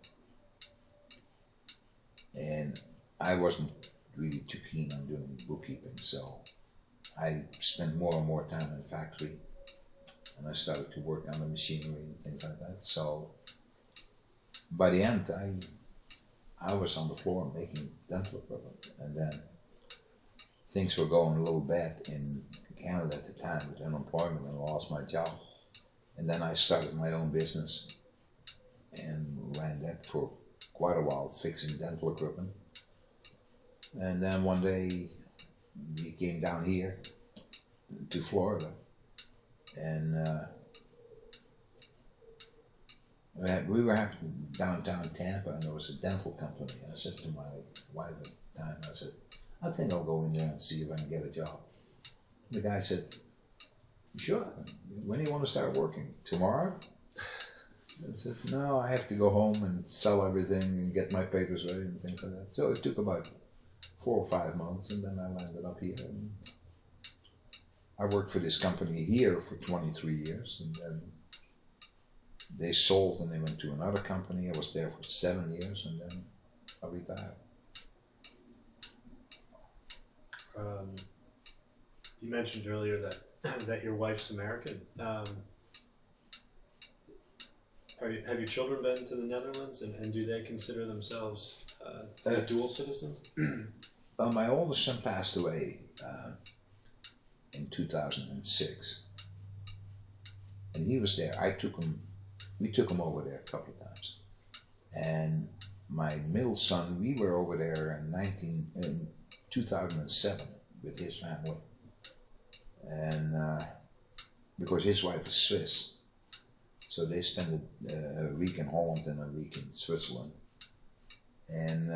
And I wasn't really too keen on doing bookkeeping, so I spent more and more time in the factory, and I started to work on the machinery and things like that. So by the end, I was on the floor making dental equipment, and then things were going a little bad in Canada at the time with unemployment, and I lost my job. And then I started my own business and ran that for quite a while, fixing dental equipment. And then one day we came down here to Florida, and we were having downtown Tampa, and there was a dental company. And I said to my wife at the time, I said, I think I'll go in there and see if I can get a job. The guy said, sure, when do you want to start working? Tomorrow? I said, no, I have to go home and sell everything and get my papers ready and things like that. So it took about 4 or 5 months, and then I landed up here. And I worked for this company here for 23 years, and then they sold and they went to another company. I was there for 7 years, and then I retired. You mentioned earlier that that your wife's American. Have your children been to the Netherlands, and do they consider themselves to be dual citizens? My oldest son passed away in 2006, and he was there. We took him over there a couple of times, and my middle son, we were over there in 2007 with his family, and because his wife is Swiss, so they spent a week in Holland and a week in Switzerland, and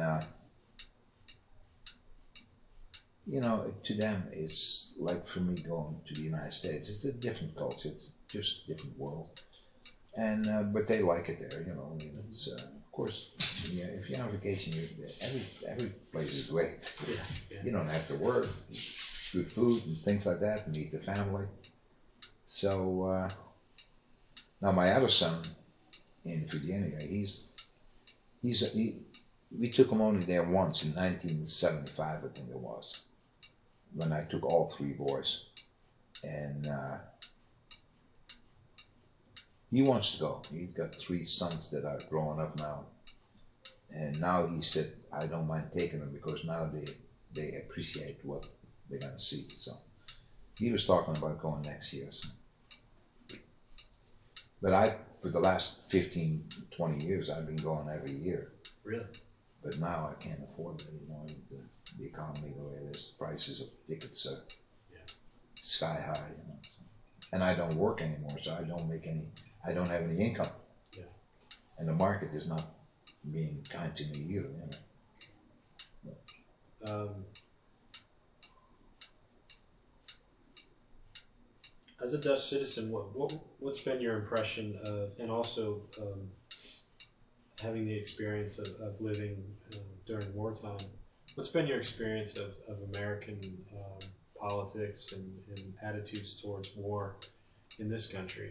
you know, to them it's like for me going to the United States. It's a different culture, it's just a different world, and but they like it there. You know, I mean, it's of course, yeah, if you're on vacation, every place is great. Yeah. You don't have to work, good food and things like that, meet the family. So now my other son in Virginia, we took him only there once in 1975, I think it was, when I took all 3 boys, and he wants to go. He's got 3 sons that are growing up now, and now he said, I don't mind taking them because now they appreciate what they're gonna see. So he was talking about going next year. So. But for the last 15, 20 years, I've been going every year. Really? But now I can't afford it, you know, the economy the way it is, the prices of tickets are sky high, you know. And I don't work anymore, so I don't have any income. Yeah. And the market is not being kind to me either, you know. As a Dutch citizen, what's been your impression of, and also having the experience of living during wartime, what's been your experience of American politics and attitudes towards war in this country?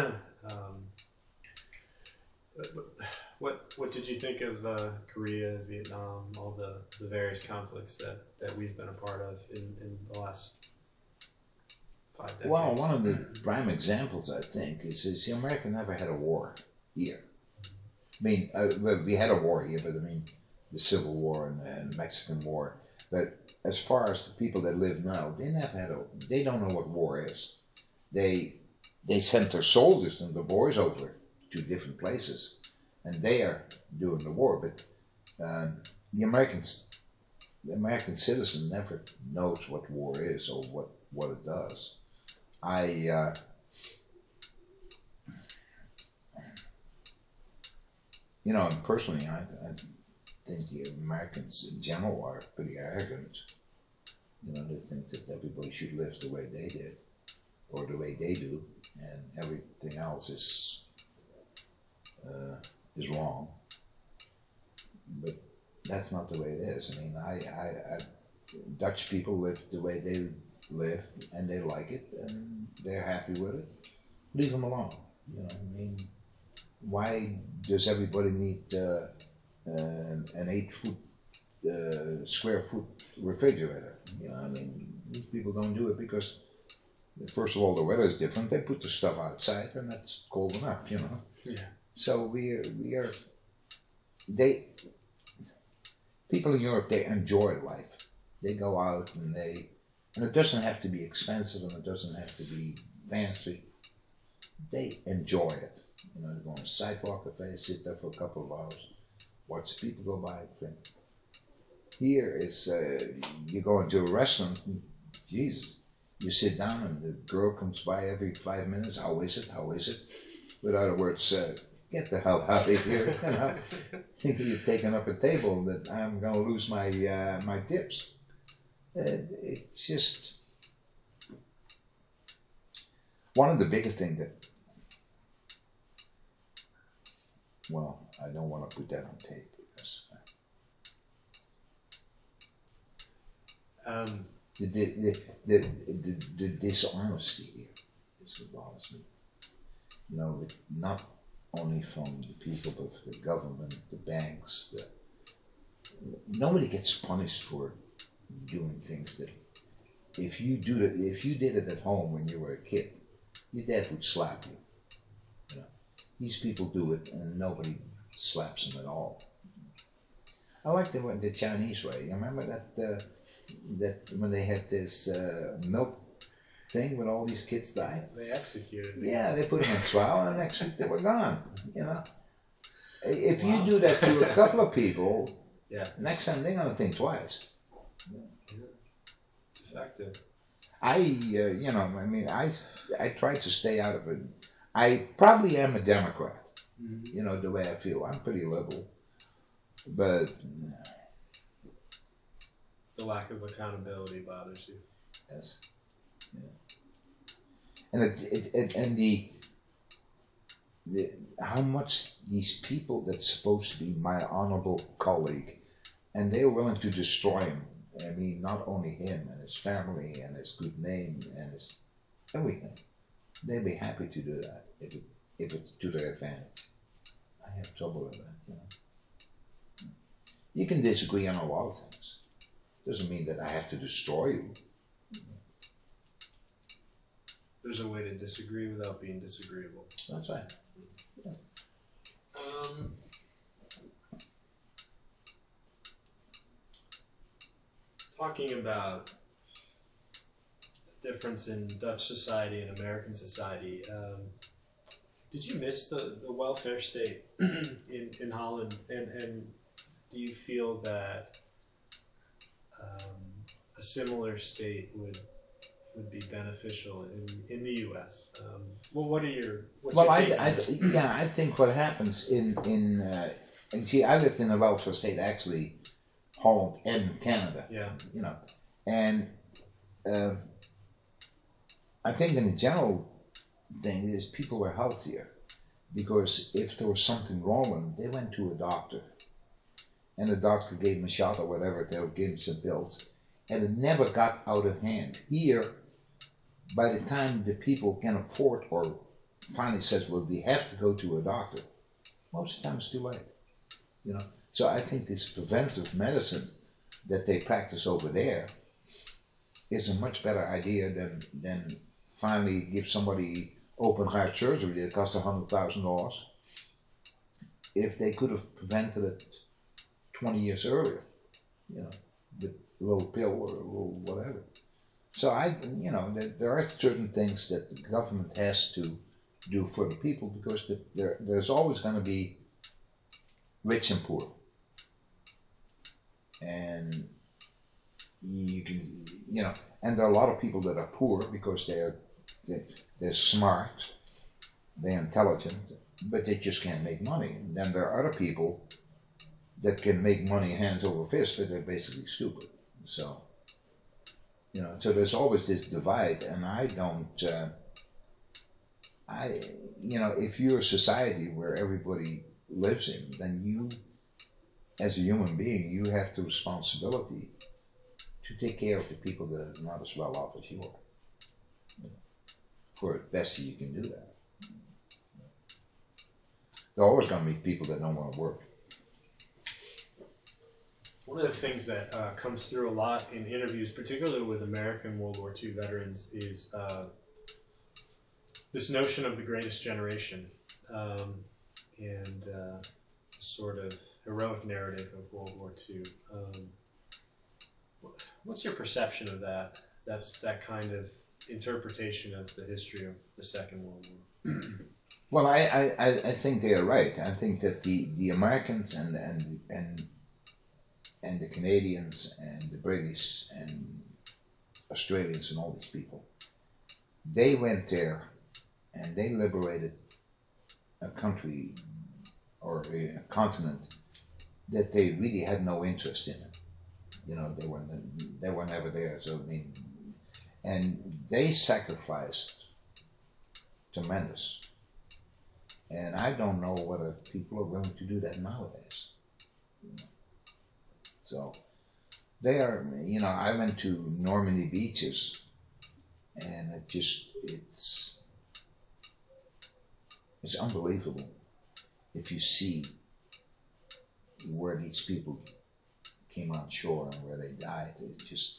What did you think of Korea, Vietnam, all the various conflicts that we've been a part of in the last 5 decades? Well, one of the prime examples, I think, is America never had a war here. I mean, well, we had a war here, but I mean, the Civil War and the Mexican War. But as far as the people that live now, they don't know what war is. They sent their soldiers and the boys over to different places, and they are doing the war. But the American citizen never knows what war is or what it does. You know, personally, I think the Americans in general are pretty arrogant. You know, they think that everybody should live the way they did, or the way they do, and everything else is wrong. But that's not the way it is. I mean, Dutch people live the way they live, and they like it, and they're happy with it. Leave them alone. You know, I mean, why does everybody need an 8 square foot refrigerator? You know, I mean, these people don't do it because, first of all, the weather is different. They put the stuff outside, and that's cold enough. You know. Yeah. So people in Europe, they enjoy life. They go out and it doesn't have to be expensive and it doesn't have to be fancy. They enjoy it. You know, they go on a sidewalk cafe, sit there for a couple of hours, watch people go by, drink. Here it's, you go into a restaurant, Jesus, you sit down and the girl comes by every 5 minutes, how is it, how is it? In other words, get the hell out of here. You know? You're taking up a table that I'm going to lose my my tips. It's just one of the biggest things that, well, I don't want to put that on tape because The dishonesty here is what bothers me. You know, not only from the people, but from the government, the banks. Nobody gets punished for doing things that, if you did it at home when you were a kid, your dad would slap you. You know, these people do it and nobody slaps them at all. I like the Chinese way. You remember that when they had this milk thing when all these kids died? They executed me. Yeah, they put them in trial and next week they were gone. You know, if you do that to a couple of people, yeah, next time they're gonna think twice. It's effective. You know, I mean, I try to stay out of it. I probably am a Democrat. Mm-hmm. You know, the way I feel, I'm pretty liberal, but the lack of accountability bothers you. yes, yeah. And the how much these people that's supposed to be my honorable colleague, and they're willing to destroy him. I mean, not only him and his family and his good name and his everything. They'd be happy to do that if it's to their advantage. I have trouble with that, you know. You can disagree on a lot of things. Doesn't mean that I have to destroy you. There's a way to disagree without being disagreeable. That's right. Yeah. Talking about the difference in Dutch society and American society, did you miss the welfare state in Holland? And do you feel that a similar state would be beneficial in the U.S.? Well, what's your take on that? I think what happens and see, I lived in a welfare state actually, Holland and Canada. Yeah. You know, and I think in the general thing is people were healthier because if there was something wrong with them, they went to a doctor, and the doctor gave them a shot or whatever, they would give them some pills, and it never got out of hand. Here, by the time the people can afford or finally says, well, we have to go to a doctor, most of the time it's too late. You know, so I think this preventive medicine that they practice over there is a much better idea than finally give somebody open heart surgery that costs $100,000 if they could have prevented it 20 years earlier, you know, with a little pill or a little whatever. So you know, there are certain things that the government has to do for the people because there's always going to be rich and poor. And you can, you know, and there are a lot of people that are poor because they're smart, they're intelligent, but they just can't make money. And then there are other people that can make money hands over fist, but they're basically stupid. So, you know, so there's always this divide, and you know, if you're a society where everybody lives in, then you, as a human being, you have the responsibility to take care of the people that are not as well off as you are. You know, for as best you can do that. There are always going to be people that don't want to work. One of the things that comes through a lot in interviews, particularly with American World War II veterans, is this notion of the greatest generation and sort of heroic narrative of World War II. What's your perception of that? That's that kind of interpretation of the history of the Second World War. Well, I think they are right. I think that the Americans and the Canadians and the British and Australians and all these people, they went there and they liberated a country or a continent that they really had no interest in it. You know, they were never there. So I mean, and they sacrificed tremendous. And I don't know whether people are willing to do that nowadays. You know? So They are, you know, I went to Normandy beaches, and it's unbelievable if you see where these people came on shore and where they died. It just,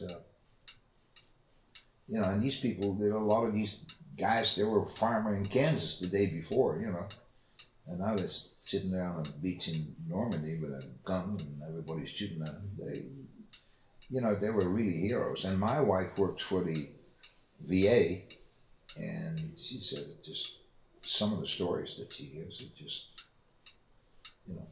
you know, and these people, there are a lot of these guys, they were a farmer in Kansas the day before, you know, and now they're sitting there on a beach in Normandy with a gun and everybody's shooting at them. They, you know, they were really heroes. And my wife worked for the VA, and she said just some of the stories that she hears, it just, you know,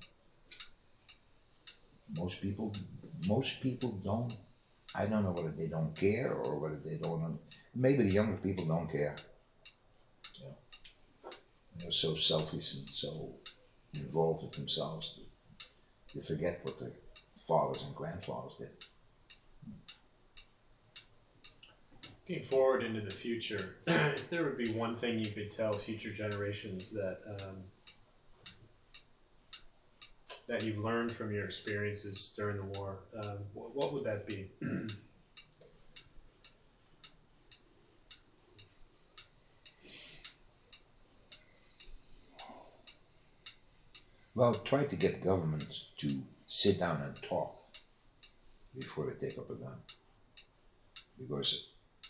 most people don't, I don't know whether they don't care or whether they don't, maybe the younger people don't care. You know, they're so selfish and so involved with themselves that you forget what their fathers and grandfathers did. Looking forward into the future, if there would be one thing you could tell future generations that that you've learned from your experiences during the war, what would that be? Well, try to get governments to sit down and talk before they take up a gun, because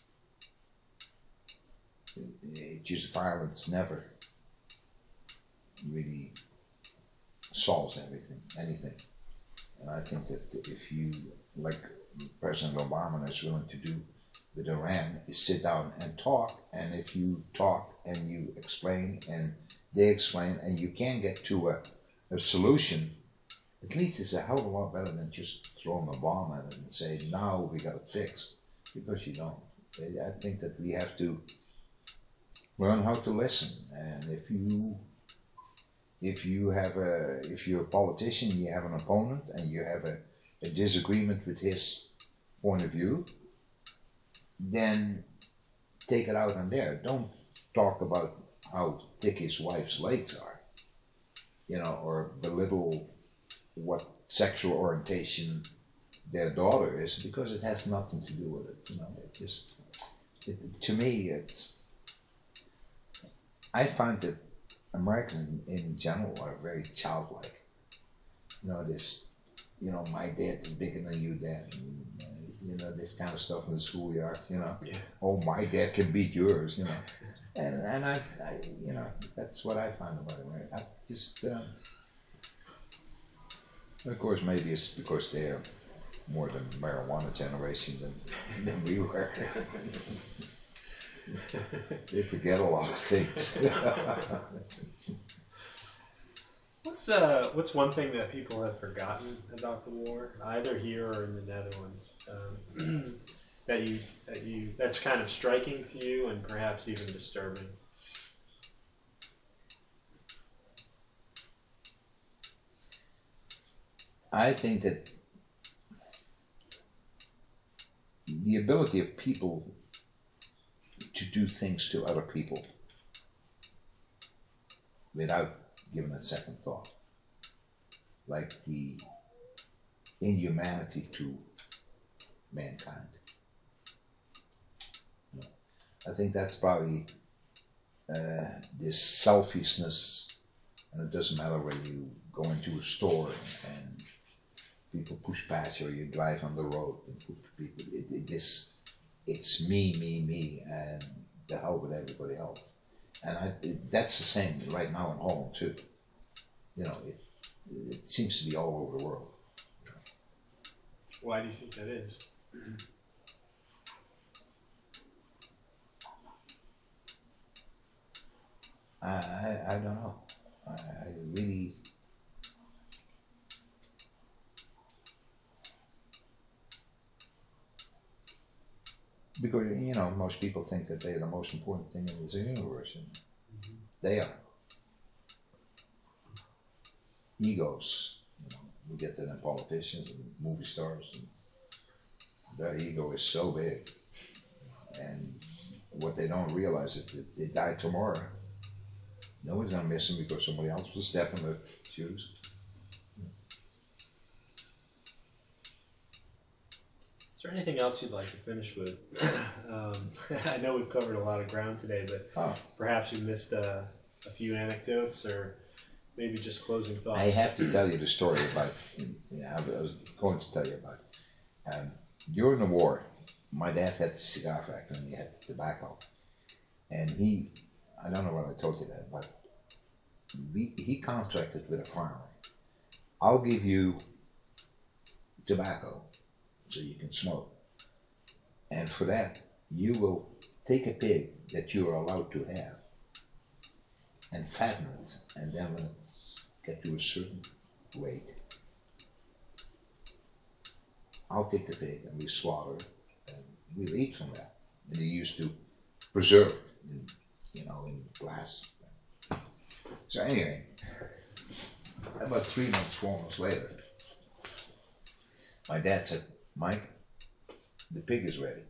just violence never really solves anything. And I think that if you, like President Obama is willing to do with Iran, is sit down and talk, and if you talk and you explain and they explain and you can get to a solution, at least it's a hell of a lot better than just throwing a bomb at it and say, now we got it fixed, because you don't. I think that we have to learn how to listen, and if you're a politician, you have an opponent and you have a disagreement with his point of view, then take it out on there. Don't talk about how thick his wife's legs are, you know, or belittle what sexual orientation their daughter is, because it has nothing to do with it. You know, to me, I find that Americans in general are very childlike. You know, this, you know, my dad is bigger than you, Dad. And, you know, this kind of stuff in the schoolyard, you know. Yeah. Oh, my dad can beat yours, you know. And I, you know, that's what I find about America. I just, of course, maybe it's because they're more the marijuana generation than we were. They forget a lot of things. What's one thing that people have forgotten about the war, either here or in the Netherlands, that's kind of striking to you and perhaps even disturbing? I think that the ability of people to do things to other people without giving it second thought, like the inhumanity to mankind. I think that's probably this selfishness, and it doesn't matter whether you go into a store and people push past you, or you drive on the road and people. It's me, and the hell with everybody else. And that's the same right now in Holland too. You know, it seems to be all over the world. Why do you think that is? I don't know. I really. Because, you know, most people think that they're the most important thing in this universe, and they are. Egos, you know, we get that in politicians and movie stars, and their ego is so big, and what they don't realize is that they die tomorrow. Nobody's gonna miss them because somebody else will step in their shoes. there anything else you'd like to finish with? I know we've covered a lot of ground today, but perhaps you missed a few anecdotes or maybe just closing thoughts. I have to tell you the story about, I was going to tell you about, during the war, my dad had the cigar factory and he had tobacco. And I don't know what I told you that, but he contracted with a farmer. I'll give you tobacco so you can smoke. And for that, you will take a pig that you are allowed to have and fatten it. And then when it gets to a certain weight, I'll take the pig and we slaughter it and we'll eat from that. And he used to preserve it in glass. So anyway, about 3 months, 4 months later, my dad said, "Mike, the pig is ready."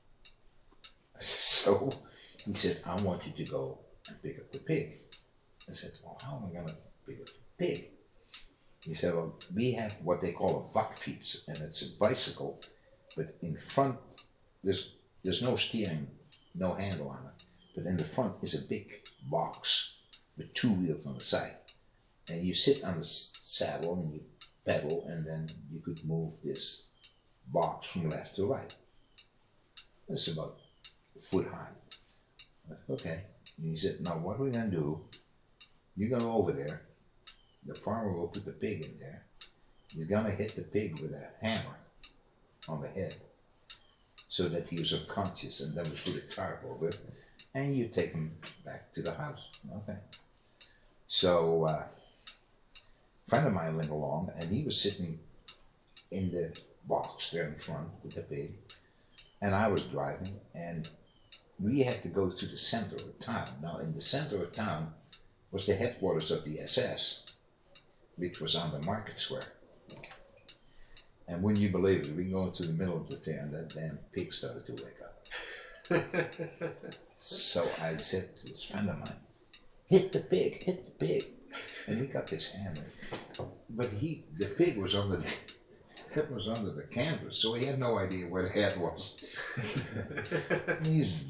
So he said, "I want you to go and pick up the pig." I said, "Well, how am I going to pick up the pig?" He said, "Well, we have what they call a bakfiets, and it's a bicycle, but in front, there's no steering, no handle on it, but in the front is a big box with 2 wheels on the side. And you sit on the saddle and you pedal, and then you could move this box from left to right. It's about a foot high." Okay. And he said, "Now what we're going to do, you're going to go over there, the farmer will put the pig in there, he's going to hit the pig with a hammer on the head so that he is unconscious, and then we put a tarp over it, and you take him back to the house." Okay. So a friend of mine went along, and he was sitting in the box there in front with the pig, and I was driving, and we had to go to the center of town. Now, in the center of town was the headquarters of the SS, which was on the market square. And wouldn't you believe it, we go into the middle of the thing, and that damn pig started to wake up. So I said to this friend of mine, hit the pig. And he got this hammer. But the pig was under the canvas, so he had no idea where the head was. And he's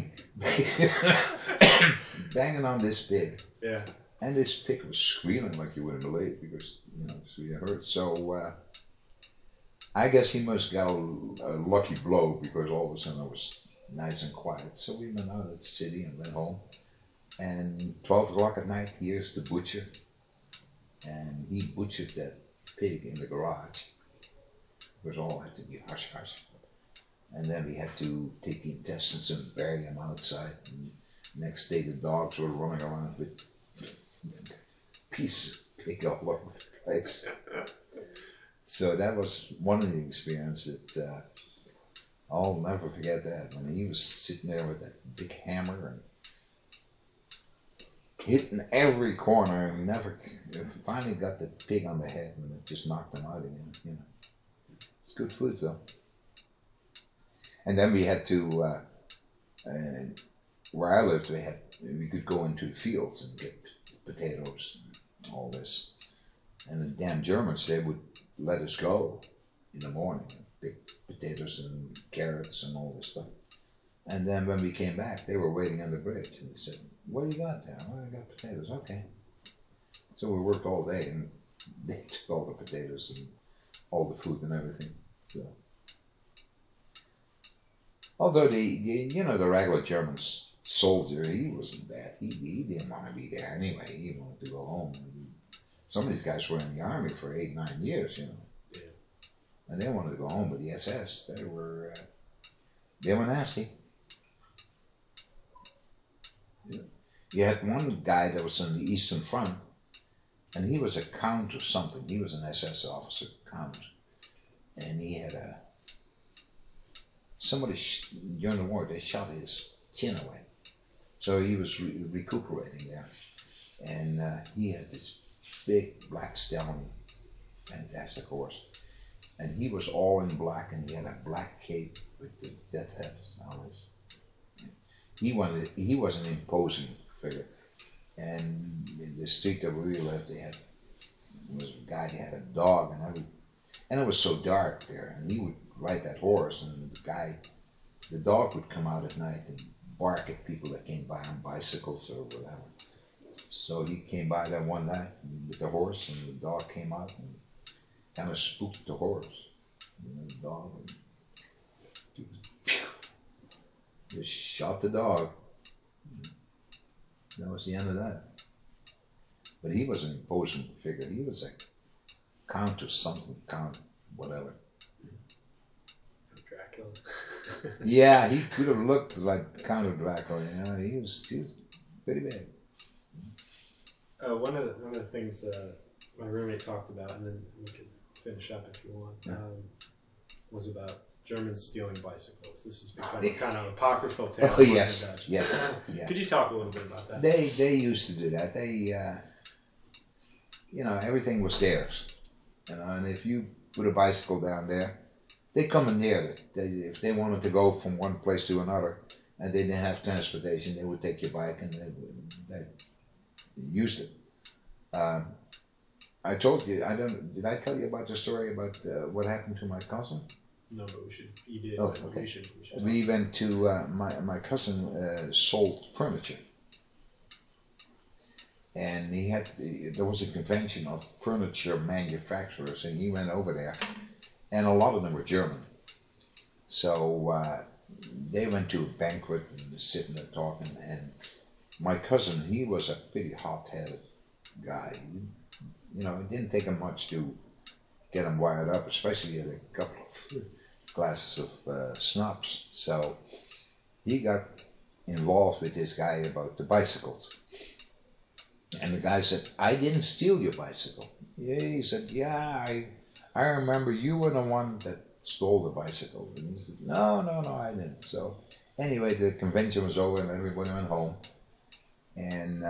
banging on this pig. Yeah. And this pig was squealing like you wouldn't believe, because, so you heard. So I guess he must got a lucky blow, because all of a sudden it was nice and quiet. So we went out of the city and went home. And 12 o'clock at night, here's the butcher. And he butchered that pig in the garage. It was all had to be hush hush. And then we had to take the intestines and bury them outside. And next day the dogs were running around with pieces of pig all over the place. So that was one of the experiences that I'll never forget that. When he was sitting there with that big hammer and hitting every corner, and finally got the pig on the head, and it just knocked him out again. It's good food though. And then we had to, where I lived, we could go into the fields and get potatoes and all this. And the damn Germans, they would let us go in the morning and pick potatoes and carrots and all this stuff. And then when we came back, they were waiting on the bridge, and they said, "What do you got there?" "Well, I got potatoes." "Okay." So we worked all day, and they took all the potatoes and all the food and everything. So, although the regular German soldier, he wasn't bad. He didn't want to be there anyway. He wanted to go home. Some of these guys were in the army for 8, 9 years, Yeah. And they wanted to go home. But the SS, they were nasty. You had one guy that was on the Eastern Front, and he was a count or something. He was an SS officer, count. And he had somebody during the war, they shot his chin away. So he was recuperating there. And he had this big black stallion, fantastic horse. And he was all in black, and he had a black cape with the death heads on his. He was an imposing figure. And in the street that we lived, there was a guy that had a dog, and it was so dark there, and he would ride that horse, and the dog would come out at night and bark at people that came by on bicycles or whatever. So he came by there one night with the horse, and the dog came out and kind of spooked the horse. The dog just shot the dog. That was the end of that. But he was an imposing figure. He was a count of something, count whatever. Dracula. Yeah, he could have looked like Count of Dracula. You know, he was pretty bad. One of the things my roommate talked about, and then we can finish up if you want, was about Germans stealing bicycles. This has become a kind of apocryphal tale. Oh yes, yes. Yeah. Could you talk a little bit about that? They used to do that. They everything was theirs. And if you put a bicycle down there, they commandeered it. If they wanted to go from one place to another and they didn't have transportation, they would take your bike and they used it. I told you, did I tell you about the story about what happened to my cousin? No, but we should. You did. Oh, okay. We went to my cousin sold furniture, and there was a convention of furniture manufacturers, and he went over there, and a lot of them were German. So they went to a banquet and sitting there talking, and my cousin, he was a pretty hot-headed guy. It didn't take him much to get him wired up, especially at a couple of glasses of schnapps. So he got involved with this guy about the bicycles. And the guy said, "I didn't steal your bicycle." Yeah, he said, "Yeah, I remember you were the one that stole the bicycle." And he said, No, I didn't." So anyway, the convention was over and everybody went home. And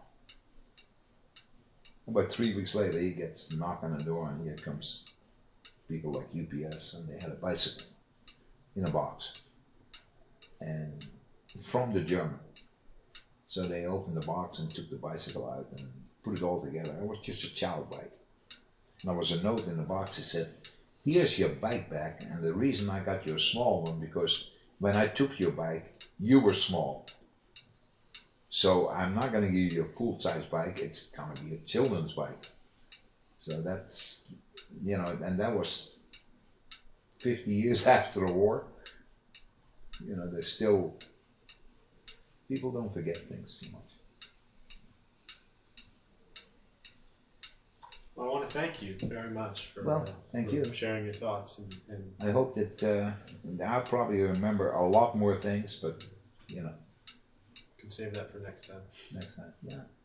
about 3 weeks later, he gets knocked on the door, and here comes people like UPS, and they had a bicycle in a box, and from the German. So they opened the box and took the bicycle out and put it all together. It was just a child bike. And there was a note in the box that said, "Here's your bike back, and the reason I got you a small one, because when I took your bike, you were small. So I'm not going to give you a full-size bike, it's going to be a children's bike." So that's, and that was 50 years after the war. There's still, people don't forget things too much. Well, I want to thank you very much for, thank you. Sharing your thoughts. And I hope that I'll probably remember a lot more things, but, can save that for next time. Next time, yeah.